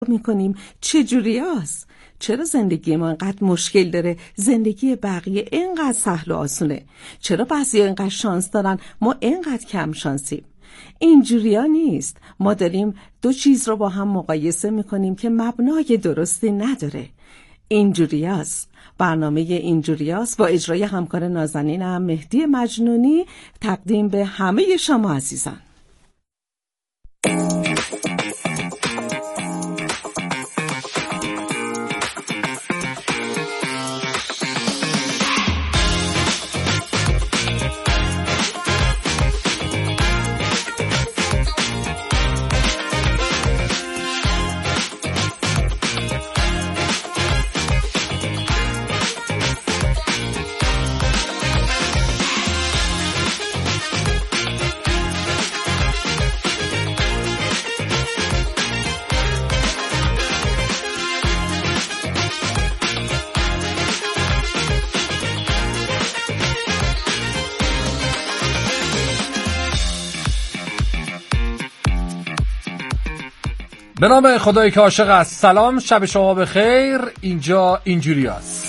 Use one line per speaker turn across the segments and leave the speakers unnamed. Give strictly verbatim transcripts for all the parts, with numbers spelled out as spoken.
میکنیم چجوری هست؟ چرا زندگی ما اینقدر مشکل داره؟ زندگی بقیه اینقدر سهل و آسونه؟ چرا بعضی اینقدر شانس دارن ما اینقدر کم شانسیم؟ اینجوری ها نیست. ما داریم دو چیز رو با هم مقایسه میکنیم که مبنای درستی نداره. اینجوری هست. برنامه اینجوری هست با اجرای همکار نازنینم مهدی مجنونی تقدیم به همه شما عزیزان.
به نام خدایی که عاشق است. سلام، شب شما بخیر. اینجا اینجوری است.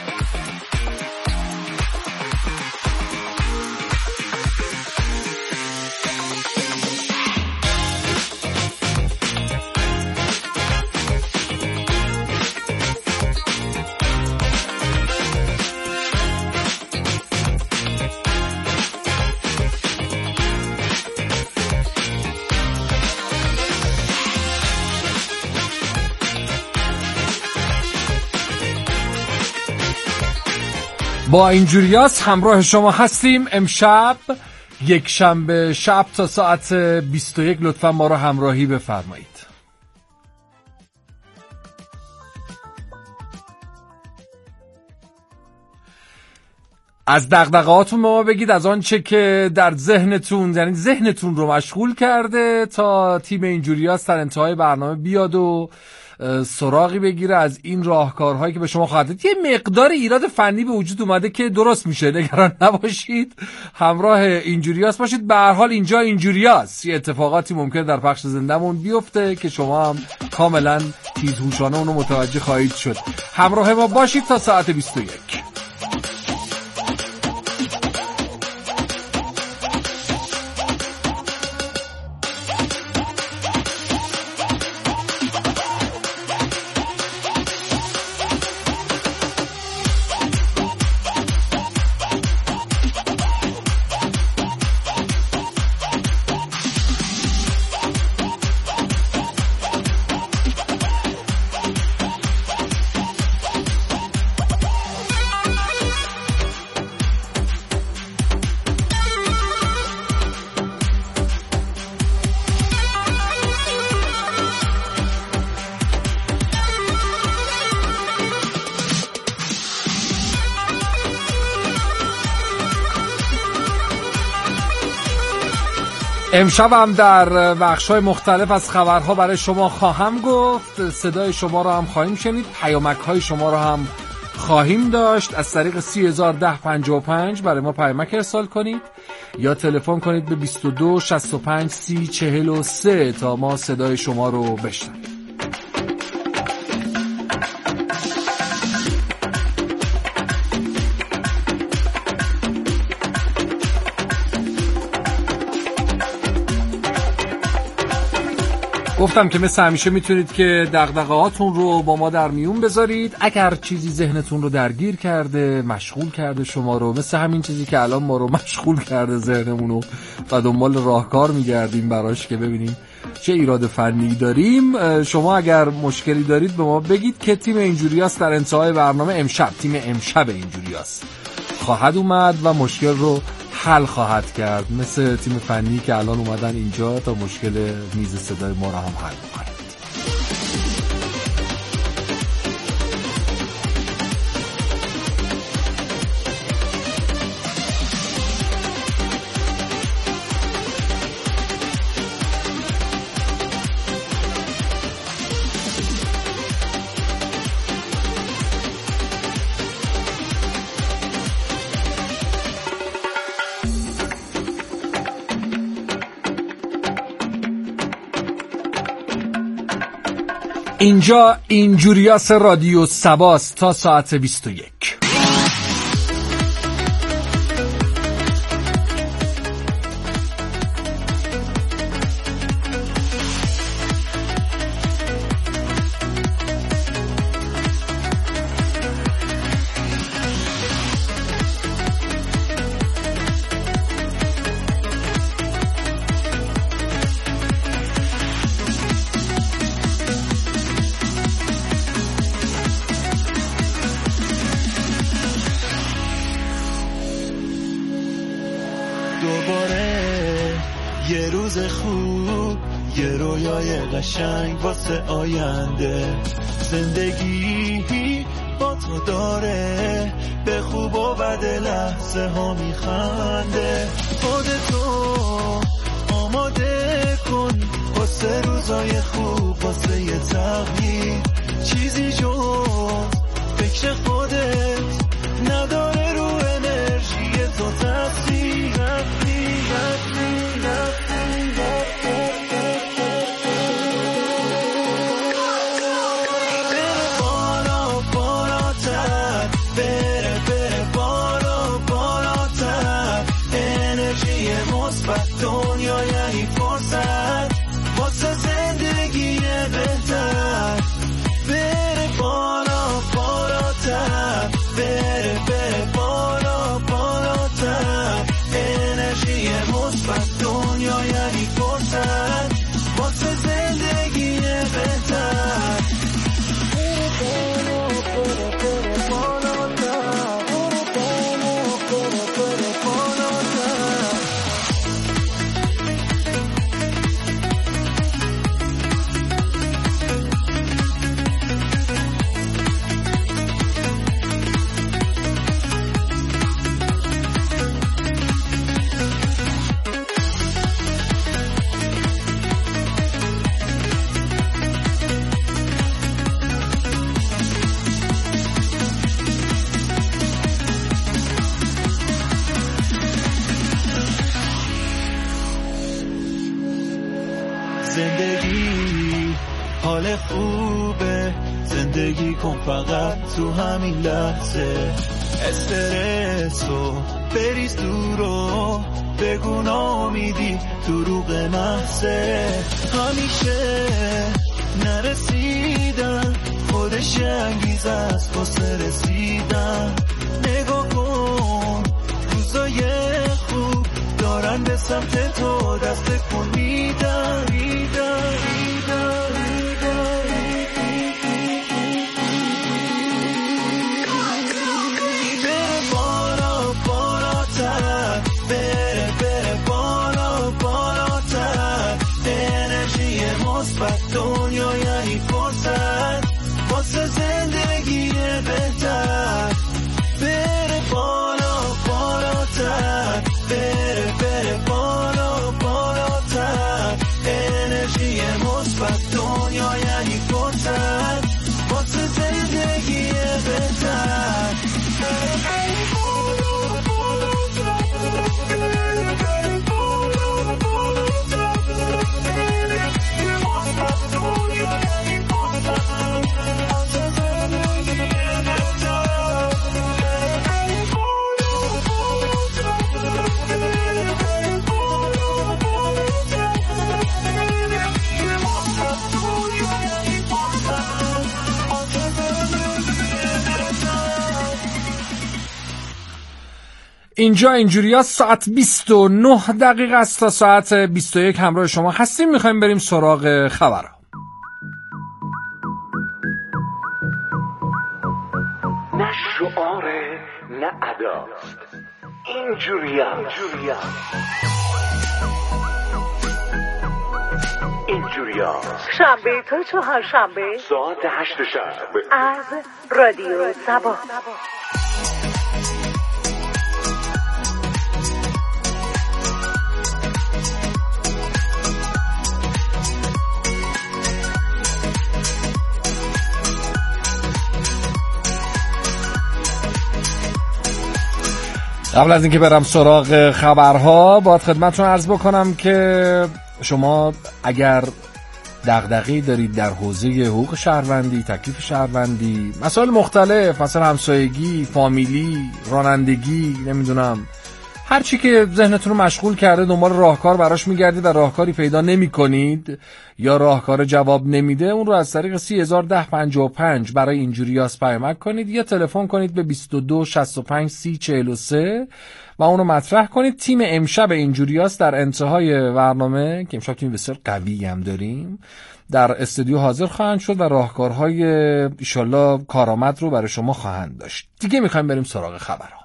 با اینجوریاست همراه شما هستیم. امشب یک شنبه شب تا ساعت بیست و یک لطفا ما رو همراهی بفرمایید. از دغدغه‌هاتون به ما بگید، از آنچه که در ذهنتون، یعنی ذهنتون رو مشغول کرده تا تیم اینجوریاست در انتهای برنامه بیاد و سراغی بگیره از این راهکارهایی که به شما خواهد داد. یه مقدار ایراد فنی به وجود اومده که درست میشه، نگران نباشید، همراه اینجوریاست باشید. به هر حال اینجا اینجوریاست. یه اتفاقاتی ممکنه در پخش زندمون بیفته که شما هم کاملا تیزهوشانه اونو متوجه خواهید شد. همراه ما باشید تا ساعت بیست و یک. امشب هم در بخش‌های مختلف از خبرها برای شما خواهم گفت، صدای شما رو هم خواهیم شنید، پیامک‌های شما رو هم خواهیم داشت. از طریق سی هزار و ده پنجاه و پنج برای ما پیامک ارسال کنید یا تلفن کنید به بیست و دو شصت و پنج سی چهل و سه تا ما صدای شما رو بشنویم. گفتم که مثل همیشه میتونید که دغدغه‌هاتون رو با ما در میون بذارید. اگر چیزی ذهنتون رو درگیر کرده، مشغول کرده شما رو، مثل همین چیزی که الان ما رو مشغول کرده ذهنمون رو و دنبال راهکار میگردیم براش که ببینیم چه ایراد فنی داریم، شما اگر مشکلی دارید به ما بگید که تیم اینجوریاست در انتهای برنامه امشب، تیم امشب اینجوریاست خواهد اومد و مشکل رو حل خواهد کرد، مثل تیم فنی که الان اومدن اینجا تا مشکل میز صدای ما رو هم حل کنند. اینجا اینجوریاس رادیو سباست تا ساعت بیست و یک.
یه روز خوب، یه رویای قشنگ واسه آینده. زندگی با تو داره به خوب و بد لحظه ها میخنده. خودتو آماده کن واسه روزای خوب، واسه یه تغییر. چیزی جز فکر خودت نداره رو انرژی تو تاثیر. رفتی رفتی رفتی بره بالا بالاتر، بره بره بالا بالاتر. انرژی مثبت دنیا یعنی فرصت واسه زندگی بهتر. بره بالا بالاتر، بره بره بالا بالاتر. انرژی مثبت دنیا یعنی فرصت واسه زندگی بهتر. بره بالا بره بره بالاتر، بره بالا بره بره بالاتر. زندگی حال خوبه، زندگی کن فقط تو همین لحظه. استرسو بریز دورو، بگو ناامیدی دروغ محضه. همیشه نرسیدن خودش انگیزه است واسه رسیدن. نگاه کن روزای خوب دارن به سمت تو دست کن میدن میدن میدن میدن. بره بالا بالاتر، بره بره بالا بالاتر. انرژی مثبت دنیا یعنی فرصت واسه زندگی بهتر. بره بالا بالاتر، بره بره بالا بالاتر. انرژی مثبت دنیا یعنی فرصت واسه زندگی بهتر.
اینجا اینجوریاست. ساعت بیست و نه دقیقه است تا ساعت بیست و یک همراه شما هستیم. میخوایم بریم سراغ خبرها.
نه شعاره نه اداست، اینجوریاست. اینجوریاست
شنبه تا چهارشنبه
ساعت هشت شب
از رادیو سبا.
قبل از اینکه برم سراغ خبرها باید خدمتتون عرض بکنم که شما اگر دغدغه‌ای دارید در حوزه حقوق شهروندی، تکلیف شهروندی، مسائل مختلف، مثلا همسایگی، فامیلی، رانندگی، نمیدونم هر چی که ذهنتون رو مشغول کرده دنبال راهکار براش میگردید و راهکاری پیدا نمی‌کنید یا راهکار جواب نمیده، اون رو از طریق سی هزار و ده پنجاه و پنج برای اینجوریاس پیامک کنید یا تلفن کنید به بیست و دو شصت و پنج سی چهل و سه و اون رو مطرح کنید. تیم امشب اینجوریاس در انتهای برنامه که امشب تیم بسیار قوی هم داریم در استودیو حاضر خواهند شد و راهکارهای ایشالله کارآمد رو برای شما خواهند داشت. دیگه میخوایم بریم سراغ خبرها.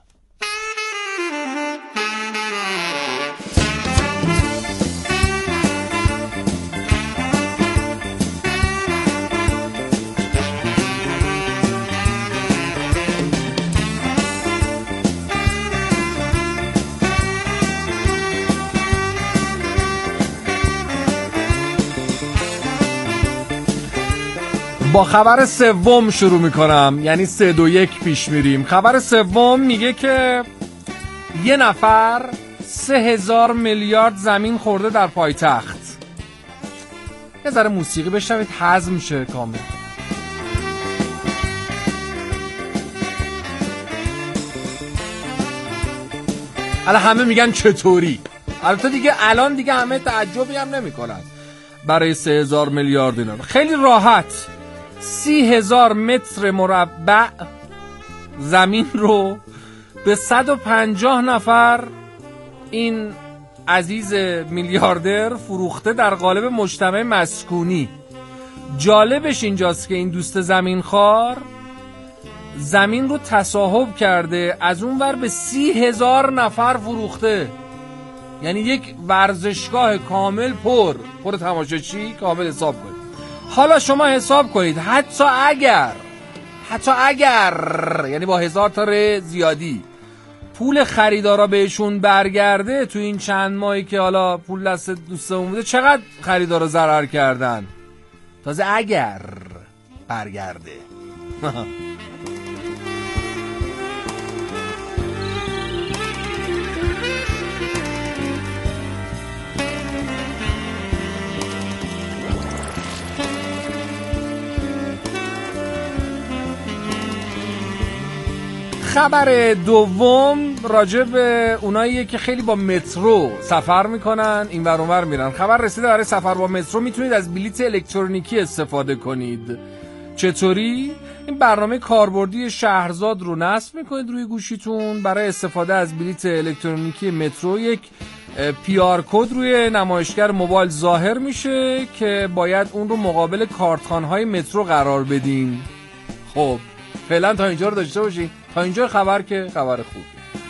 با خبر سوم شروع میکنم، یعنی سه دو یک پیش میریم. خبر سوم میگه که یه نفر سه هزار میلیارد زمین خورده در پایتخت. یه ذره موسیقی بشنوید هضم شه کامل. الان همه میگن چطوری؟ البته دیگه الان دیگه همه تعجبی هم نمی کنن برای سه هزار میلیارد اینا. خیلی راحت سی هزار متر مربع زمین رو به صد و پنجاه نفر این عزیز میلیاردر فروخته در قالب مجتمع مسکونی. جالبش اینجاست که این دوست زمین خوار زمین رو تصاحب کرده، از اون ور به سی هزار نفر فروخته. یعنی یک ورزشگاه کامل پر پر تماشاچی کامل حساب کنید. حالا شما حساب کنید حتی اگر حتی اگر یعنی با هزار تا ر زیادی پول خریدارا بهشون برگرده تو این چند ماهی که حالا پول دست دوستمون بوده، چقدر خریدارا ضرر کردن؟ تازه اگر برگرده. خبر دوم راجع به اوناییه که خیلی با مترو سفر میکنن، این ور اون ور میرن. خبر رسیده برای سفر با مترو میتونید از بلیت الکترونیکی استفاده کنید. چطوری؟ این برنامه کاربردی شهرزاد رو نصب میکنید روی گوشیتون. برای استفاده از بلیت الکترونیکی مترو یک پی آر کد روی نمایشگر موبایل ظاهر میشه که باید اون رو مقابل کارتخوان‌های مترو قرار بدین. خب فعلا تا اینجا رو داشته باشین. تا اینجا خبر که خبر خوب.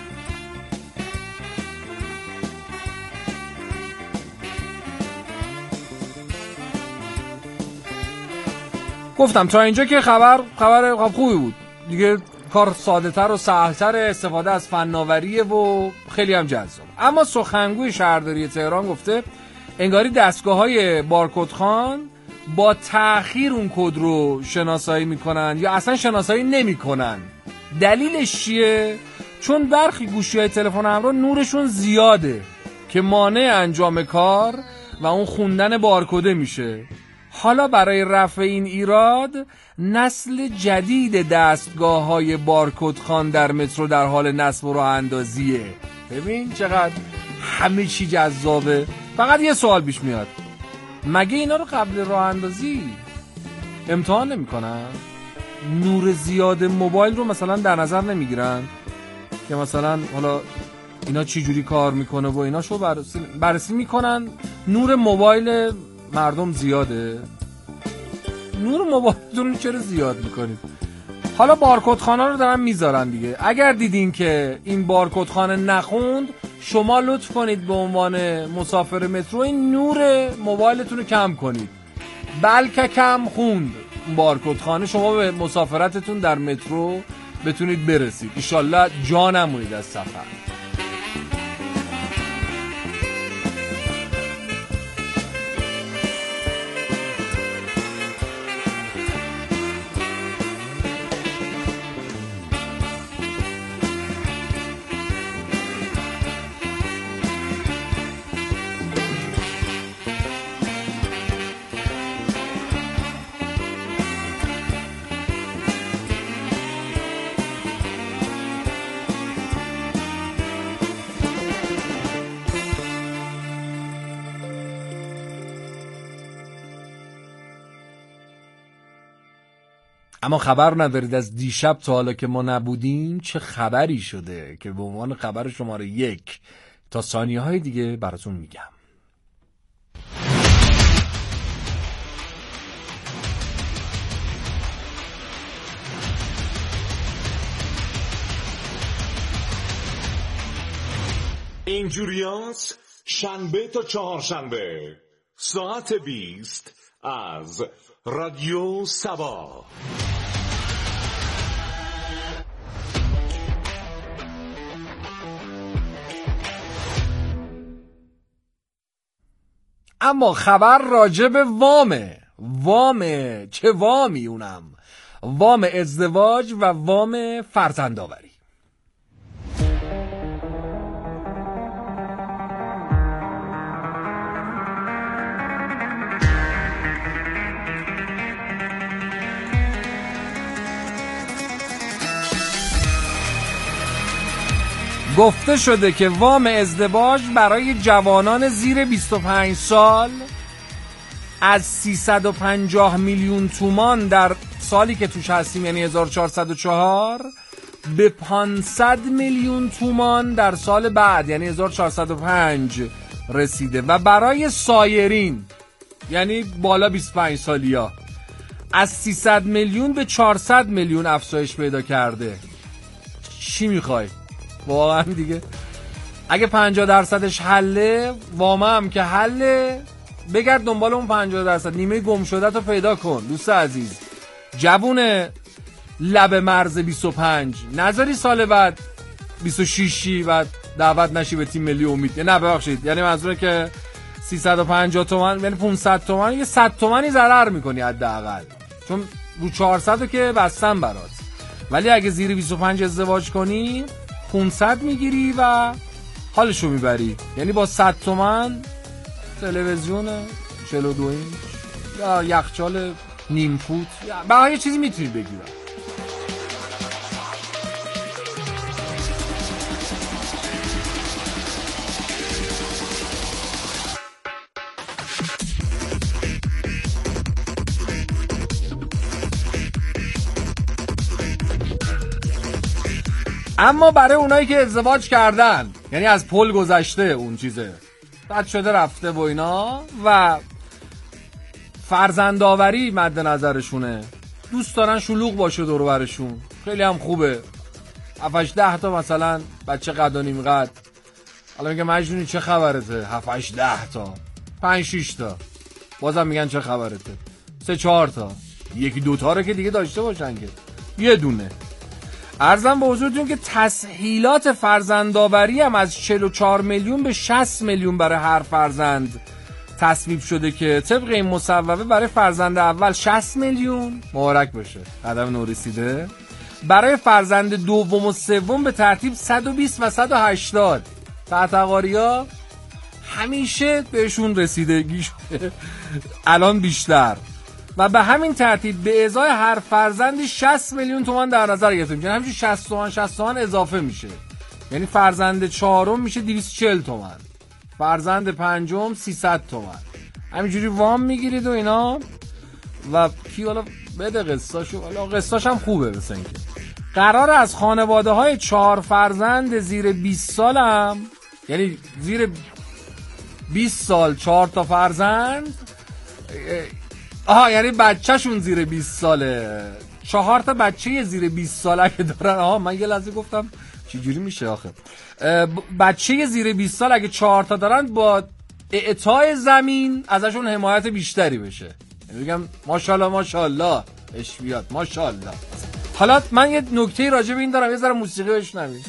گفتم تا اینجا که خبر خبر خوبی بود دیگه. کار ساده تر و سهل تر، استفاده از فناوریه و خیلی هم جذاب. اما سخنگوی شهرداری تهران گفته انگاری دستگاه‌های بارکدخوان با تأخیر اون کد رو شناسایی میکنن یا اصلا شناسایی نمیکنن. دلیلش چیه؟ چون برخی گوشی‌های تلفن همراه نورشون زیاده که مانع انجام کار و اون خوندن بارکد میشه. حالا برای رفع این ایراد نسل جدید دستگاه‌های بارکدخوان در مترو در حال نصب و راه اندازیه. ببین چقدر همه چی جذابه. فقط یه سوال پیش میاد، مگه اینا رو قبل راه اندازی امتحان نمی‌کنن؟ نور زیاد موبایل رو مثلا در نظر نمیگیرن که مثلا حالا اینا چی جوری کار میکنه و اینا شو بررسی, بررسی میکنن؟ نور موبایل مردم زیاده، نور موبایلتون چرا زیاد میکنید؟ حالا بارکدخانه رو دارن میذارن دیگه. اگر دیدین که این بارکدخانه نخوند، شما لطف کنید به عنوان مسافر مترو این نور موبایلتون رو کم کنید. بلکه کم خوند بارکدخانه، شما به مسافرتتون در مترو بتونید برسید. ان شاءالله جا نمونید از سفر. اما خبر ندارید از دیشب تا حالا که ما نبودیم چه خبری شده که به عنوان خبر شماره یک تا ثانیه های دیگه براتون میگم.
اینجوریاست شنبه تا چهارشنبه ساعت بیست از رادیو سبا.
اما خبر راجع به وامه. وامه چه وامی؟ اونم وام ازدواج و وام فرزندآوری. گفته شده که وام ازدواج برای جوانان زیر بیست و پنج سال از سیصد و پنجاه میلیون تومان در سالی که توش هستیم یعنی هزار و چهارصد و چهار به پانصد میلیون تومان در سال بعد یعنی هزار و چهارصد و پنج رسیده و برای سایرین یعنی بالا بیست و پنج سالیا از سیصد میلیون به چهارصد میلیون افزایش پیدا کرده. چی میخوای؟ واقعا دیگه اگه پنجاه درصدش حله، وامه هم که حله، بگرد دنبال اون پنجاه درصد نیمه گم شده تو پیدا کن. دوست عزیز جوون لب مرز بیست و پنج نذاری سال بعد بیست و شش بعد دعوت نشی به تیم ملی امید. نه ببخشید یعنی منظوره که سیصد و پنجاه تومن یعنی پانصد تومن یه صد تومنی ضرر میکنی حداقل، چون رو چهارصد که بستن برات. ولی اگه زیر بیست و پنج ازدواج کنی پانصد میگیری و حالشو میبری. یعنی با صد تومن تلویزیون چهل و دو اینچ یا یخچال نیم فوت با یه چیزی میتونی بگیری. اما برای اونایی که ازدواج کردن یعنی از پل گذشته اون چیزه بعد شده رفته و اینا و فرزندآوری مد نظرشونه، دوست دارن شلوغ باشه دور و برشون، خیلی هم خوبه. هفت ده تا مثلا بچه قد و نیم قد، حالا میگه مجنونی چه خبرته؟ هفت ده تا پنج شش تا بازم میگن چه خبرته؟ سه چهار تا یکی دو تا رو که دیگه داشته باشن که یه دونه. عرضم به حضورتون که تسهیلات فرزندآوری هم از چهل و چهار میلیون به شصت میلیون برای هر فرزند تصویب شده که طبق این مصوبه برای فرزند اول شصت میلیون مبارک باشه قدم نو رسیده، برای فرزند دوم و سوم به ترتیب صد و بیست و صد و هشتاد. تحتقاریا همیشه بهشون رسیدگی شده الان بیشتر و به همین ترتیب به ازای هر فرزندی شصت میلیون تومان در نظر گرفته میشه. همین شصت تومان شصت تومان اضافه میشه، یعنی فرزند چهارم میشه دویست و چهل تومان، فرزند پنجم سیصد تومان. همینجوری وام میگیرید و اینا و کی حالا بده قصاشو، حالا قصاش هم خوبه. مثلا اینکه قرار از خانواده های چهار فرزند زیر بیست سال هم یعنی زیر بیست سال چهار تا فرزند، آها یعنی بچه‌شون زیر بیست ساله، چهار تا بچه زیر بیست ساله که دارن. آها من یه لحظه گفتم چی جوری میشه آخه، بچه زیر بیست سال اگه چهار تا دارن با اعطای زمین ازشون حمایت بیشتری بشه. یعنی بگم ماشاءالله ماشاءالله اش بیاد ماشاءالله. حالا من یه نکته راجع به این دارم، یه ذره موسیقی بشنوید.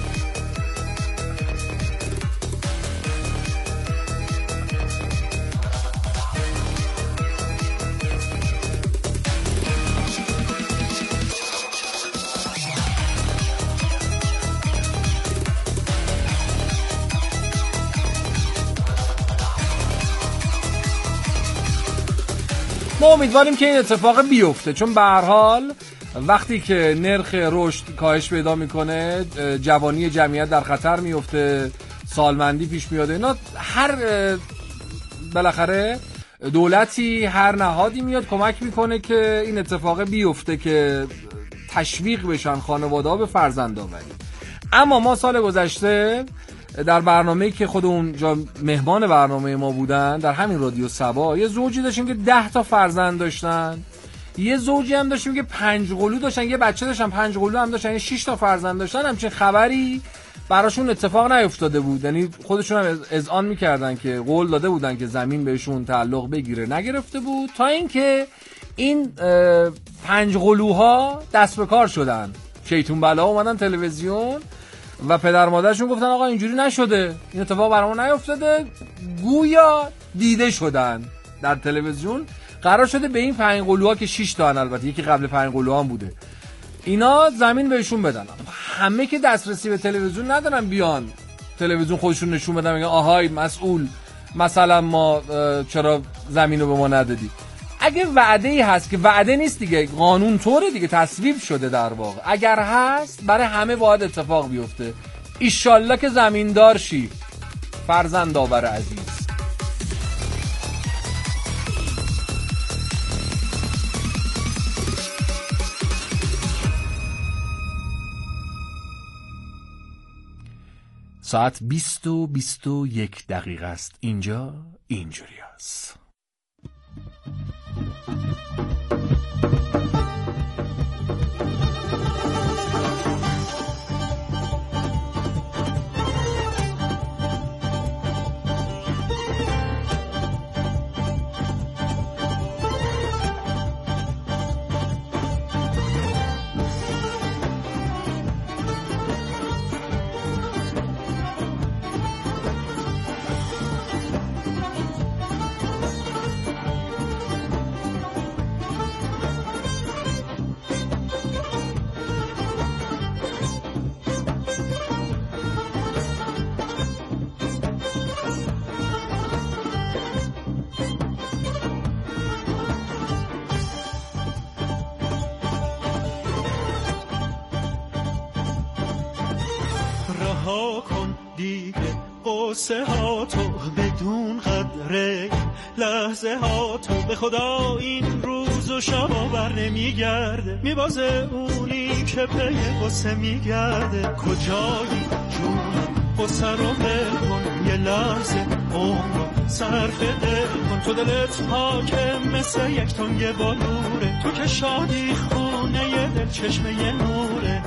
ما امیدواریم که این اتفاق بیفته، چون به هر حال وقتی که نرخ رشد کاهش پیدا میکنه جوانی جمعیت در خطر میفته، سالمندی پیش میاد، اینا هر بالاخره دولتی، هر نهادی میاد کمک میکنه که این اتفاق بیفته که تشویق بشن خانواده‌ها به فرزندآوری. اما ما سال گذشته در برنامه‌ای که خود اونجا مهمان برنامه ما بودن در همین رادیو صبا یه زوجی داشتیم که ده تا فرزند داشتن، یه زوجی هم داشتیم که پنج قلو داشتن، یه بچه داشتن پنج قلو هم داشتن، یه شش تا فرزند داشتن. همچین خبری براشون اتفاق نیفتاده بود، یعنی خودشون هم اذعان میکردن که قول داده بودن که زمین بهشون تعلق بگیره، نگرفته بود، تا اینکه این پنج قلوها دست به کار شدن، شیطون بلا اومدن تلویزیون و پدر مادرشون گفتن آقا اینجوری نشده، این اتفاق برامون نیفتاده، گویا دیده شدن در تلویزیون. قرار شده به این پنج قلوها که شش تا ان، البته یکی قبل پنج قلوها هم بوده، اینا زمین بهشون بدن. همه که دسترسی به تلویزیون ندارن بیان تلویزیون خودشون نشون بدن میگن آهای مسئول مثلا ما چرا زمین رو به ما ندادی. اگه وعده‌ای هست که وعده نیست دیگه، قانون طوره دیگه، تصویب شده در واقع، اگر هست برای همه باید اتفاق بیفته. ایشالله که زمیندار شی فرزندآور عزیز. ساعت بیست و بیست و یک دقیقه است. اینجا اینجوری است.
رها کن دیگه قصه ها تو بدون قدره، لحظه ها تو به خدا این روز و شبا بر نمیگرده، میبازه اونی که پی قصه میگرده. کجایی جونم قصه رو بکن، یه لحظه عمر صرف دل کن، تو دلت پاکه مثل یک تنگ بالوره، تو که شادی خونه یه دل چشمه یه نوره.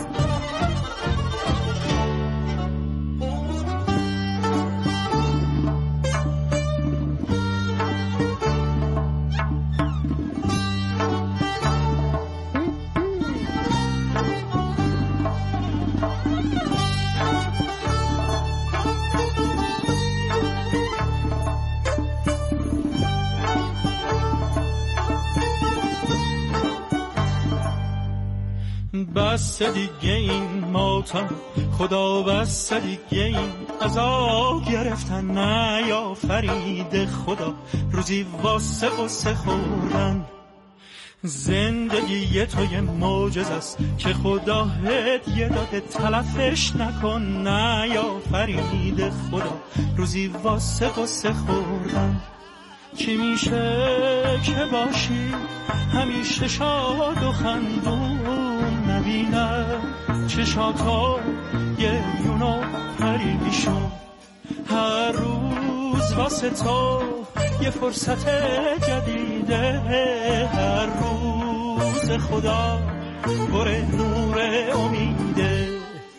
بس دیگه این ماتم خدا، بس دیگه این عذاب گرفتن نیافرید خدا، روزی واسه قصه خوردن. زندگی تو یه معجزه است که خدا هدیه داده، تلفش نکن نیافرید خدا، روزی واسه قصه خوردن. چی میشه که باشی همیشه شاد و خندون، نبینه چشاتا یه یونو پریشون، هر روز واسه تو یه فرصت جدیده، هر روز خدا پر نور امیده.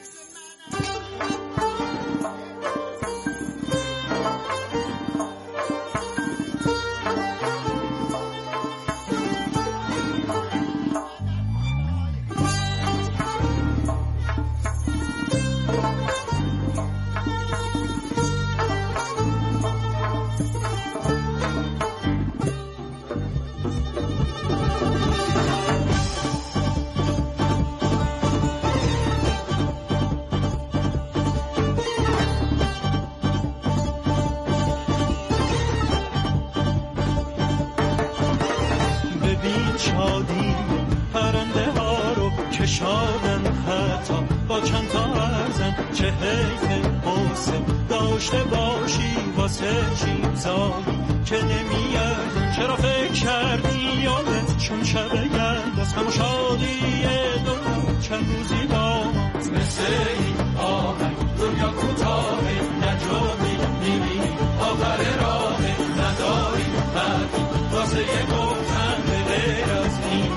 شادی پرنده ها رو که شادن، حتی با چند تا ارزن، چه حیف قصه داشته باشی واسه چیزایی که نمیاردن. چرا فکر کردی یادت چون شب گرد از همه شادی دنیا چند روزی با مثل این آهنگ دنیا کوتاهه نجامی نیمی آخر راه نداری حرفی واسه گفتن به غیر از این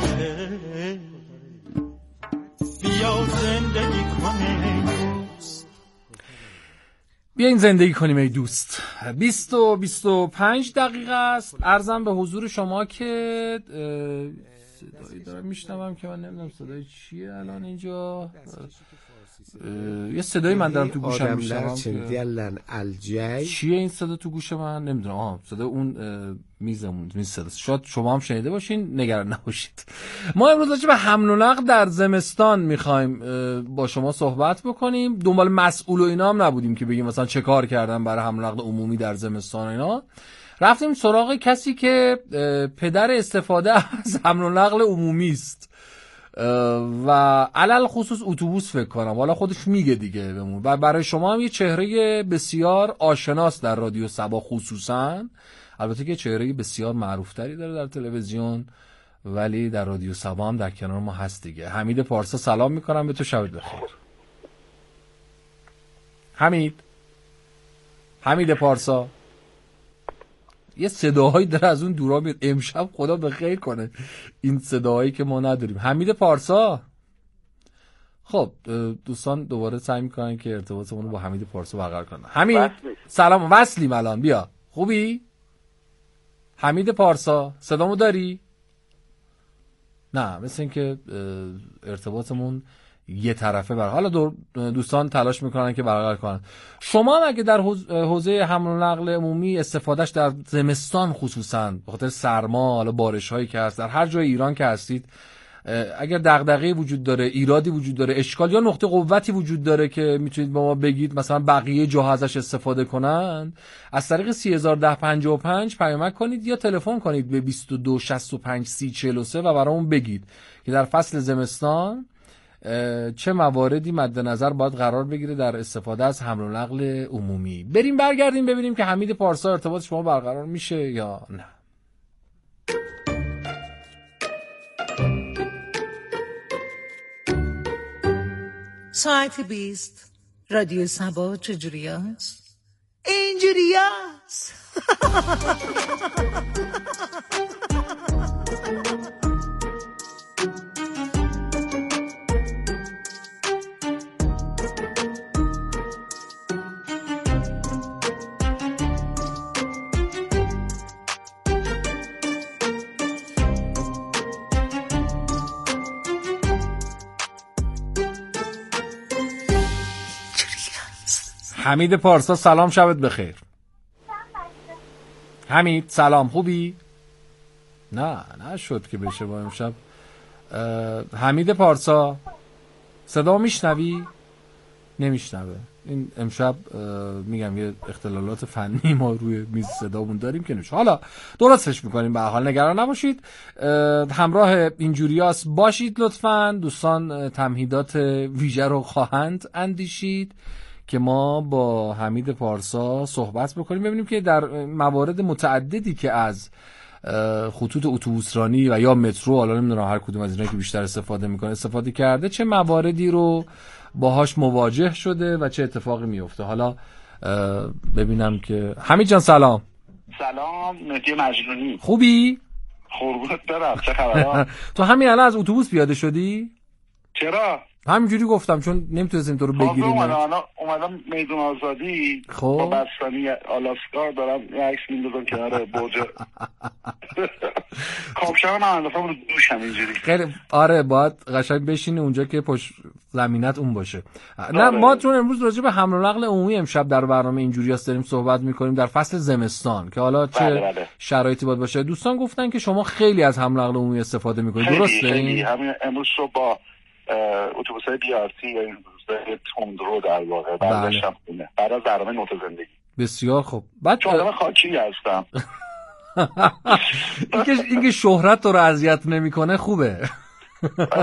بیا زندگی کنیم دوست.
بیاین زندگی کنیم ای دوست. بیست و بیست و پنج دقیقه است. عرضم به حضور شما که صدایی دارم میشنوم که من نمیدونم صدای چیه الان اینجا. یه صدایی من دارم تو گوشم میشنوم که چیه این صدا تو گوش من نمیدونم. آها صدا اون میزمون میز صدا. شاید شما هم شنیده باشین، نگران نباشید. ما امروز راجع به حمل و نقل در زمستان میخوایم با شما صحبت بکنیم. دنبال مسئول و اینا هم نبودیم که بگیم مثلا چه کار کردن برای حمل و نقل عمومی در زمستان اینا. رفتیم سراغ کسی که پدر استفاده از حمل و نقل عمومی است و علل خصوص اتوبوس فکر کنم، حالا خودش میگه دیگه بهمون. و برای شما هم یه چهره بسیار آشناست در رادیو صبا خصوصا، البته که چهره بسیار معروفتری داره در تلویزیون ولی در رادیو صبا هم در کنار ما هست دیگه. حمید پارسا سلام میکنم به تو، شبت بخیر. حمید حمید پارسا یه صداهایی داره از اون دورا میاد. امشب خدا به خیر کنه این صداهایی که ما نداریم. حمید پارسا. خب دوستان دوباره سعی میکنن که ارتباطمون رو با حمید پارسا برقرار کنن. حمید وصلی. سلام. وصلیم الان. بیا خوبی؟ حمید پارسا صدامو داری؟ نه مثل این که ارتباطمون یه طرفه بر. حالا دو دوستان تلاش میکنن که برقرار کنن. شما هم اگه در حوزه حمل و نقل عمومی استفادهش در زمستان خصوصا به خاطر سرما، حالا بارش هایی که هست در هر جای ایران که هستید، اگر دغدغه‌ای وجود داره، ایرادی وجود داره، اشکال یا نقطه قوتی وجود داره که میتونید با ما بگید مثلا بقیه جاها ازش استفاده کنن، از طریق سی هزار ده پنجاه و پنج پیامک کنید یا تلفن کنید به بیست و دو شصت و پنج سی چهل و سه و برامون بگید که در فصل زمستان چه مواردی مد نظر باید قرار بگیره در استفاده از حمل و نقل عمومی. بریم برگردیم ببینیم که حمید پارسا ارتباط شما برقرار میشه یا نه.
ساعت بیست رادیو صبا چجوری هست؟ اینجوری هست.
حمید پارسا سلام، شبت بخیر. حمید سلام، خوبی؟ نه نشد که بشه با امشب. حمید پارسا صدا میشنوی؟ نمیشنوه. این امشب میگم یه اختلالات فنی ما روی میز صدامون داریم که نمیشه. حالا درستش میکنیم، به هر حال نگران نباشید. همراه اینجوریاس باشید لطفاً. دوستان تمهیدات ویژه رو خواهند اندیشید که ما با حمید پارسا صحبت بکنیم، ببینیم که در موارد متعددی که از خطوط اتوبوسرانی و یا مترو، حالا نمیدونم هر کدوم از اینا که بیشتر استفاده میکنه استفاده کرده، چه مواردی رو باهاش مواجه شده و چه اتفاقی میفته. حالا ببینم که حمید جان سلام.
سلام مهدی مجنونی.
خوبی؟
قربونت برم، چه خبره؟
تو همین الان از اتوبوس پیاده شدی؟
چرا؟
همینجوری گفتم چون نمیتونستیم تو رو بگیریم.
اومدم اومدم میدون آزادی
خب
با بستنی آلاسکا دارم یه عکس میندازم کنار برج کاپشن. من انداختم رو دوشم اینجوری.
خیلی آره، باید قشنگ بشینی اونجا که پشت زمینت اون باشه. نه ما چون امروز راجع به حمل و نقل عمومی امشب در برنامه اینجوریاست داریم صحبت میکنیم در فصل زمستان که حالا چه بله بله. شرایطی باید باشه. دوستان گفتن که شما خیلی از حمل و نقل عمومی استفاده میکنید، درسته؟
خیلی. همین امروز صبح با اتوبوس‌های بی آر تی یا اتوبوس‌های تندرو در واقع برگشتم خونه بعد از برنامه نوت زندگی.
بسیار خوب. بعد
چون آدم خاکی هستم.
اینکه اینکه شهرت تو رو اذیت نمیکنه خوبه.